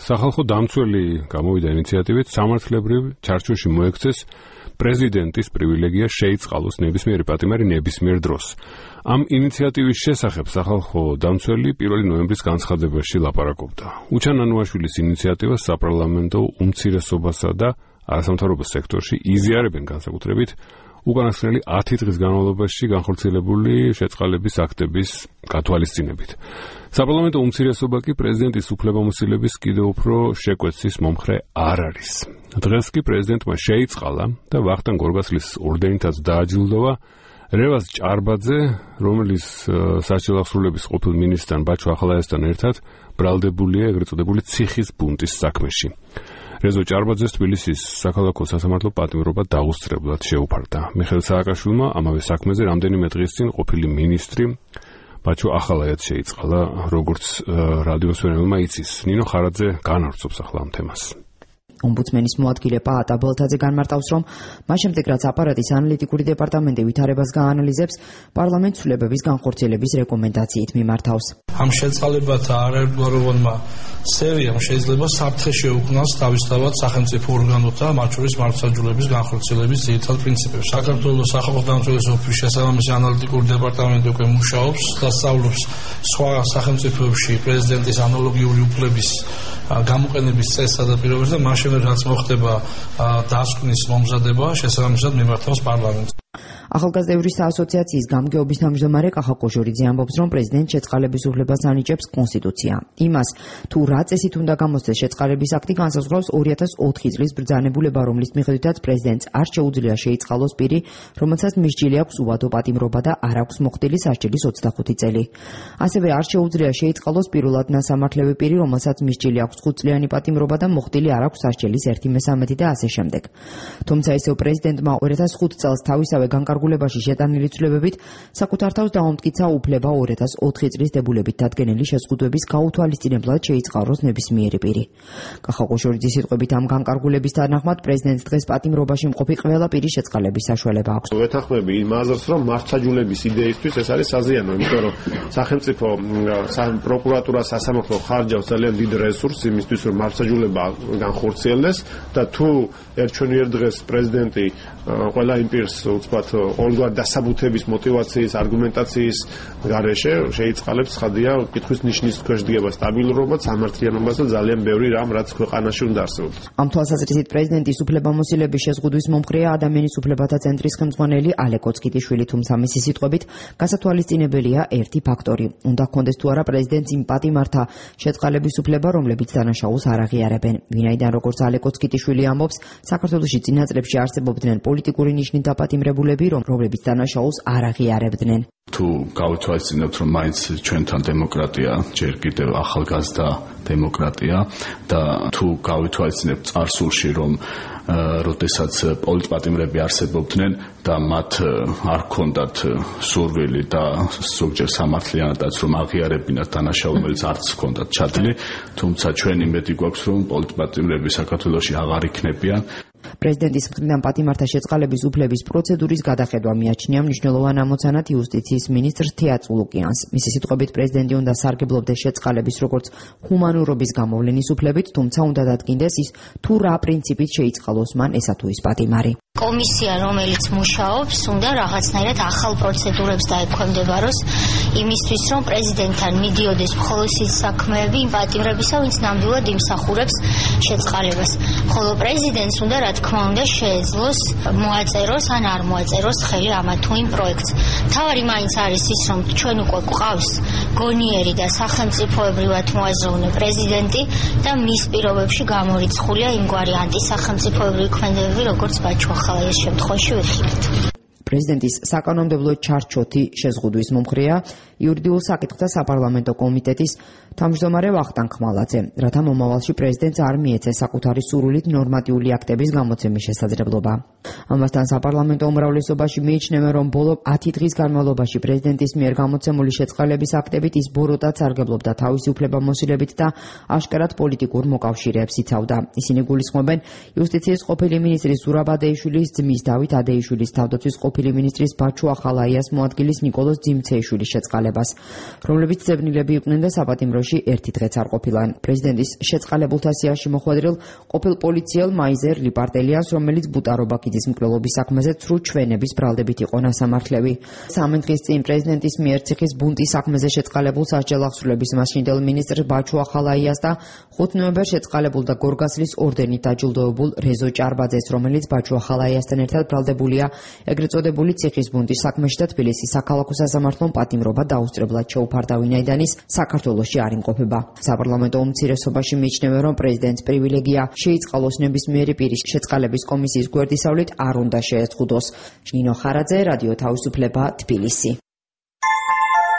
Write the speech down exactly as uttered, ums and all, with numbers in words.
სახალხო დამცველი გამოვიდა ინიციატივით სამართლებრივ ჩარჩოში მოექცეს პრეზიდენტის პრივილეგია შეიწყალოს ნებისმიერი პატიმარი ნებისმიერ დროს. Ამ ინიციატივის შესახებ სახალხო დამცველი პირველი ნოემბრის განცხადებაში ლაპარაკობდა. უჩან ანუაშვილის ინიციატივას საპარლამენტო უმცირესობასა და არასამთავრობო სექტორში იზიარებენ განსაკუთრებით უკანასკნელი ათი დღის განმავლობაში განხორციელებული შეწყალების აქტების გათვალისწინებით. საპარლამენტო უმცირესობა კი პრეზიდენტის უფლებამოსილების კიდევ უფრო შეკვეცის მომხრე არ არის. დღეს კი პრეზიდენტმა შეიწყალა და ვახტანგ გორგასლის ორდენითაც დააჯილდოვა რევაზ ჭარბაძე, რომელიც სასჯელ აღსრულების ყოფილ მინისტრთან ბაჩო ახალაიასთან ერთად ბრალდებულია ეგრეთ წოდებული ციხის ბუნტის საქმეში. რეზო ჭარბაძეს თბილისის საქალაქო სასამართლო პატიმრობა დაუსწრებლად შეუფარდა. მიხეილ სააკაშვილმა ამავე საქმეზე რამდენიმე დღის წინ ყოფილი მინისტრი ბაჩო ახალაიაც შეიწყალა, როგორც რადიოს ვერნელმა იცის. ნინო ხარაძე განავრცობს ახლა ამ თემას. ომბუდსმენის მოადგილე პაატა ბოლთაძე განმარტავს, რომ მას შემდეგ რაც აპარატის ანალიტიკური დეპარტამენტი ვითარებას გაანალიზებს, პარლამენტს ცვლილებების განხორციელების რეკომენდაციით მიმართავს. ამ შეწყალებათა არაერთგვაროვანმა სერიამ შეიძლება საფრთხე შეუქმნას თავისთავად სახელმწიფო ორგანოთა, მათ შორის მართლმსაჯულების განხორციელების ძირითად პრინციპებს. საქართველოს სახალხო დამცველის ოფისის შესაბამისი ანალიტიკური დეპარტამენტი უკვე მუშაობს და სწავლობს სხვა სახელმწიფოებში პრეზიდენტის ანალოგიური უფლების გამოყენების წესსა და პირობებს და მას რაც მოხდება დასკვნის მომზადება შესაბამისად მიმართავს პარლამენტს. ახალგაზრდების ასოციაციის გამგეობის თავმჯდომარე კახა კოჟორიძე ამბობს, რომ პრეზიდენტ შეწყალების უფლებას ანიჭებს კონსტიტუცია. იმას, თუ რა წესით უნდა გამოსცეს შეწყალების აქტი, განსაზღვრავს ორი ათას ოთხი წლის ბრძანებულება, რომლის მიხედვითაც პრეზიდენტს არ შეუძლია შეიწყალოს პირი, რომელსაც მისჯილი აქვს უვადო პატიმრობა და არ აქვს მოხდილი სასჯელის ოცდახუთი წელი. ასევე არ შეუძლია შეიწყალოს პირველად ნასამართლები პირი, რომელსაც მისჯილი აქვს ხუთწლიანი პატიმრობა და მოხდილი არ აქვს სასჯელის ერთი მესამედი და ასე შემდეგ. თუმცა ისევ პრეზიდენტმა ორი ათას ხუთ წელს თავისავე განკარგულებაში შეტანილი ცვლილებებით საკუთარ თავს დაუმტკიცა უფლება ორი ათას ოთხი წლის დებულებით დადგენილი შეზღუდვების გაუთვალისწინებლად შეიწყალოს ნებისმიერი პირი. კახა კოჟორიძის სიტყვებით ამ განკარგულების თანახმად პრეზიდენტს დღეს პატიმრობაში მყოფი ყველა პირის შეწყალების საშუალება აქვს. ვეთანხმები იმ აზრს, რომ მართლმსაჯულების იდეისთვის ეს არის საზიანო, იმიტომ რომ სახელმწიფო პროკურატურა სასამართლო ხარჯავს ძალიან დიდ რესურსს იმისთვის, რომ მართლმსაჯულება განხორციელდეს და თუ ერჩვენიერ დღეს პრეზიდენტი ყველა იმ პირს უცბად ყოველგვარ დასაბუთების, მოტივაციის, არგუმენტაციის გარეშე შეიწყალებს ხადია კითხვის ნიშნის ქვეშ დგება სტაბილურობა, სამართლიანობას და ძალიან ბევრი რამ, რაც ქვეყანაში უნდა არსებობდეს. ამ თვალსაზრისით პრეზიდენტის უფლებამოსილების შეზღუდვის მომხრეა ადამიანის უფლებათა ცენტრის ხელმძღვანელი ალე კოცკიტიშვილი, თუმცა მისი სიტყვებით გასათვალისწინებელია ერთი ფაქტორი. უნდა ჰქონდეს თუ არა პრეზიდენტს იმ პატიმართა შეწყალების უფლება, რომლებიც დანაშაულს არ აღიარებენ. ვინაიდან როგორც ალე კოცკიტიშვილი ამბობს, საქართველოში წინა წლებში არსებობდნენ პოლიტიკური ნიშნით დაპატიმრებულები, რომლებიც დანაშაულს არ აღიარებდნენ. თუ გავითვალისწინებთ, რომ მაინც ჩვენთან დემოკრატია ჯერ კიდევ ახალგაზრდა დემოკრატია და თუ გავითვალისწინებთ წარსულში, რომ როდესაც პოლიტპატიმრები არსებობდნენ და მათ არ ჰქონდათ სურვილი და ზოგჯერ სამართლიანადაც რომ აღიარებინათ დანაშაული, რომელიც არც ჰქონდათ ჩადილი, თუმცა ჩვენ იმედი გვაქვს, რომ პოლიტპატიმრები საქართველოში აღარ იქნებიან. პრეზიდენტის მხრიდან პატიმართა შეწყალების უფლების პროცედურის გადახედვა მიაჩნია მნიშვნელოვან ამოცანად იუსტიციის მინისტრს თეატ ლუკიანს. მისი სიტყვებით პრეზიდენტი უნდა სარგებლობდეს შეწყალების როგორც ჰუმანურობის გამოვლენის უფლებით, თუმცა უნდა დადგინდეს ის, თუ რა პრინციპით შეიწყალოს მან ესა თუ ის პატიმარი. კომისია, რომელიც მუშაობს, უნდა რაღაცნაირად ახალ პროცედურებს დაექვემდებაროს იმისთვის, რომ პრეზიდენტთან მიდიოდეს მხოლოდ ის საქმეები იმ პატიმრებისა, ვინც ნამდვილად იმსახურებს შეწყალებას. ხოლო პრეზიდენტს უნდა რა თქმა უნდა შეეძლოს მოაწეროს ან არ მოაწეროს ხელი ამა თუ იმ პროექტს. თავარი მაინც არის ის, რომ ჩვენ უკვე გვყავს გონიერი და სახელმწიფოებრივად მოაზროვნე პრეზიდენტი და მის პირობებში გამორიცხულია იმგვარი ანტისახელმწიფოებრივი ქმედებები, როგორც ბაჩო ახალაიას შემთხვევაში ვიხილეთ. პრეზიდენტის საკანონმდებლო ჩარჩოთი შეზღუდვის მომხრეა იურიდიულ საკითხთა საპარლამენტო კომიტეტის თავმჯდომარე ვახტანგ ხმალაძე, რათა მომავალში პრეზიდენტს არ მიეცეს საკუთარი სურვილით ნორმატიული აქტების გამოცემის შესაძლებლობა. ამასთან საპარლამენტო უმრავლესობაში მიიჩნევენ, რომ ბოლო ათი დღის განმავლობაში პრეზიდენტის მიერ გამოცემული შეწყალების აქტებით ის ბოროტად სარგებლობდა თავისი უფლებამოსილებით და აშკარად პოლიტიკურ მოკავშირეებს იცავდა. ისინი გულისხმობენ იუსტიციის ყოფილი მინისტრის ზურაბ ადეიშვილის ძმის დავით ადეიშვილის თავდაცვის ყოფილი ყოფილი მინისტრის ბაჩუ ახალაიას მოადგილის ნიკოლოზ ძიმცეიშვილის შეწყალებას, რომლებიც ძებნილები იყვნენ და საპატიმროში ერთი დღეც არ ყოფილან. პრეზიდენტის შეწყალებულთა სიაში მოხვედრილ ყოფილ პოლიციელ მაიზერ ლიპარტელიას, რომელიც ბუტარობაკიძის მკვლელობის საქმეზე ცრუ ჩვენების ბრალდებით იყო ნასამართლები. სამი დღის წინ პრეზიდენტის მიერ ციხის ბუნტის საქმეზე შეწყალებულ სასჯელ აღსრულების მასშინდელ მინისტრ ბაჩუ ახალაიას და ხუთი ნოემბერს შეწყალებულ და გორგასლის ორდენით დაჯილდოებულ რეზო ჭარბაძეს, რომელიც ბაჩუ ახალაიასთან ერთად ბრალდებულია ეგრეთ წოდებული ციხის ბუნტის საქმეში და თბილისის საქალაქო სასამართლომ პატიმრობა დაუსწრებლად შეუფარდა, ვინაიდან ის საქართველოში არ იმყოფება. საპარლამენტო უმცირესობაში მიიჩნევენ, რომ პრეზიდენტის პრივილეგია შეიწყალოს ნებისმიერი პირის შეწყალების კომისიის გვერდისავლით არ უნდა შეეზღუდოს. ნინო ხარაძე, რადიო თავისუფლება, თბილისი.